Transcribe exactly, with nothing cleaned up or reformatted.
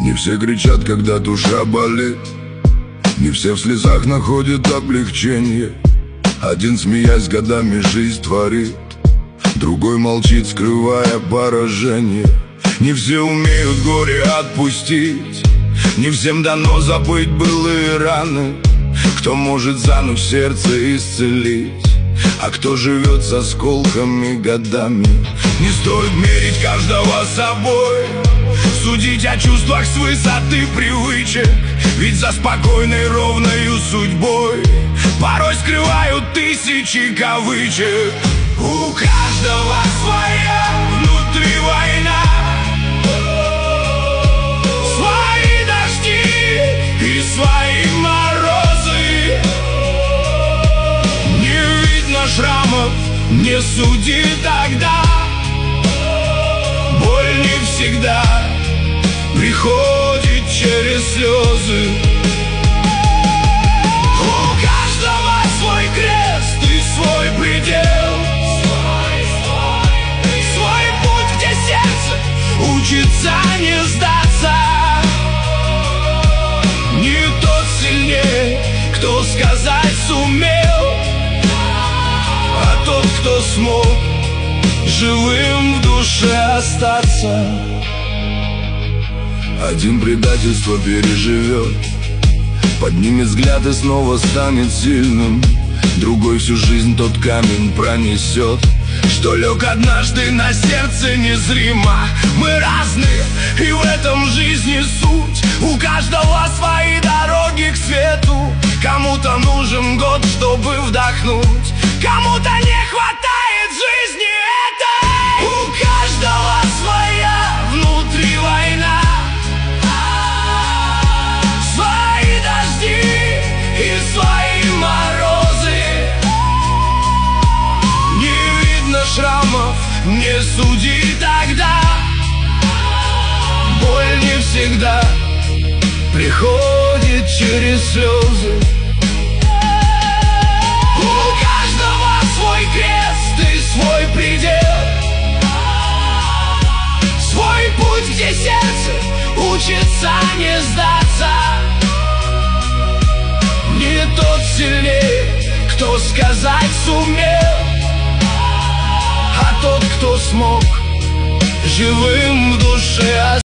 Не все кричат, когда душа болит, не все в слезах находят облегчение. Один, смеясь, годами жизнь творит, другой молчит, скрывая поражение. Не все умеют горе отпустить, не всем дано забыть былые раны. Кто может зану в сердце исцелить, а кто живет с осколками годами. Не стоит мерить каждого собой, судить о чувствах с высоты привычек, ведь за спокойной ровною судьбой порой скрывают тысячи кавычек. У каждого своя внутри война, свои дожди и свои морозы. Не видно шрамов, не суди тогда, боль не всегда приходит через слезы. У каждого свой крест и свой предел, свой, свой, свой путь, где сердце учится не сдаться. Не тот сильнее, кто сказать сумел, а тот, кто смог живым в душе остаться. Один предательство переживет, поднимет взгляд и снова станет сильным. Другой всю жизнь тот камень пронесет, что лег однажды на сердце незримо. Мы разные, и в этом жизни суть. У каждого свои дороги к свету. Кому-то нужен год, чтобы вдохнуть, кому-то не хватает жизни этой. У каждого своя внутри война, свои дожди и свои морозы. Не видно шрамов, не суди тогда, боль не всегда приходит через слезы. У каждого свой крест и свой предел, свой путь, где сердце учится не сдаться. Не тот сильнее, кто сказать сумел, а тот, кто смог живым в душе остаться.